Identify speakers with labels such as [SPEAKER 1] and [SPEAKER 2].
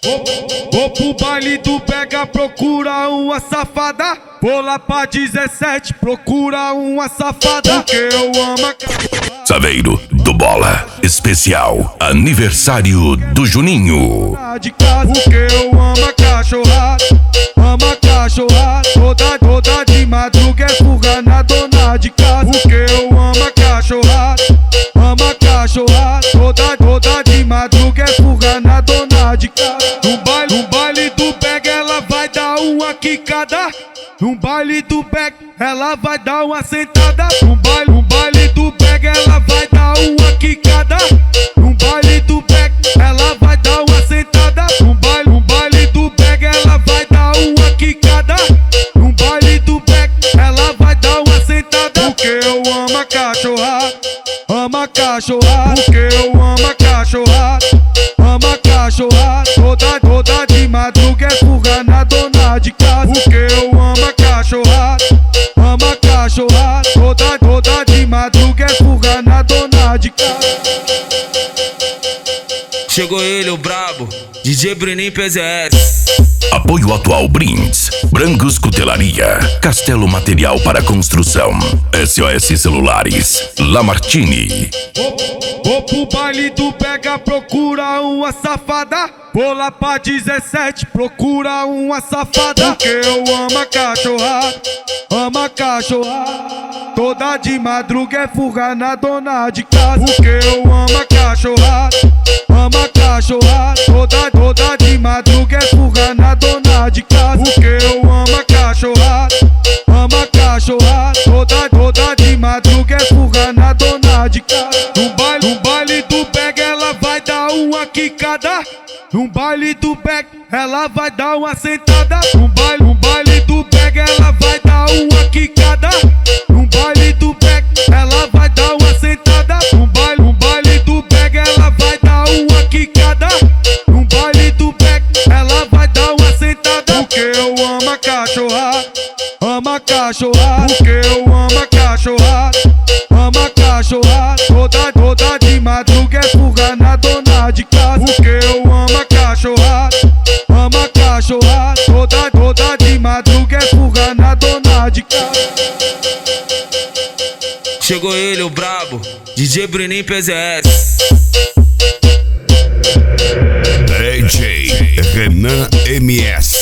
[SPEAKER 1] Vou pro baile do Pega, procura uma safada. Vou lá pra 17, procura uma safada. Porque eu amo a
[SPEAKER 2] Saveiro do Bola, especial aniversário do Juninho.
[SPEAKER 1] de casa. Porque eu amo a cachorrada, amo a cachorrada. Toda de madruga é fuga na dona de casa. Porque eu amo a cachorrada, amo a cachorrada. Toda de madruga é fuga na dona de casa. No baile do Pega ela vai dar uma quicada. No baile do Pega ela vai dar uma sentada. No baile do Pega ela vai dar uma quicada. No baile do Pega ela vai dar uma sentada. No baile do Pega ela vai dar uma quicada. No baile do Pega ela vai dar uma sentada. Porque eu amo a cachorrada, amo a cachorrada. Porque eu amo a cachorrada, amo a cachorrada. Toda de madruga é fuga na dona de casa. Porque eu amo a cachorrada, amo a cachorrada. Toda de madruga é fuga na dona de casa.
[SPEAKER 3] Chegou ele, o brabo, DJ Bruninho PZS.
[SPEAKER 2] Apoio atual Brindes, Brancos Cutelaria, Castelo Material para Construção, SOS Celulares, Lamartine.
[SPEAKER 1] Vou pro baile do Pega, procura uma safada. Vou lá pra 17, procura uma safada. Porque eu amo a cachorrada, amo a cachorrada. Toda de madruga é fuga na dona de casa. Porque eu amo a cachorrada, amo a cachorrada. Toda de madruga é fuga na dona de casa. Porque eu amo a cachorrada, amo a cachorrada. Toda de madruga é fuga na dona de casa. No baile do Pega ela vai dar uma quicada. No baile do Pega ela vai dar uma sentada. No baile do Pega ela vai dar uma quicada. No baile do Pega ela vai dar uma sentada. No baile do Pega ela vai dar uma quicada. No baile do Pega ela vai dar uma sentada. Porque eu amo a cachorrada, amo a cachorrada. Porque eu amo a cachorrada, amo a cachorrada. Toda de madruga é fuga na dona de casa. Porque eu amo a cachorrada, amo a cachorrada. Toda de madruga é fuga na dona de casa.
[SPEAKER 3] Chegou ele, o brabo, DJ Bruninho PZS.
[SPEAKER 2] DJ Renan MS.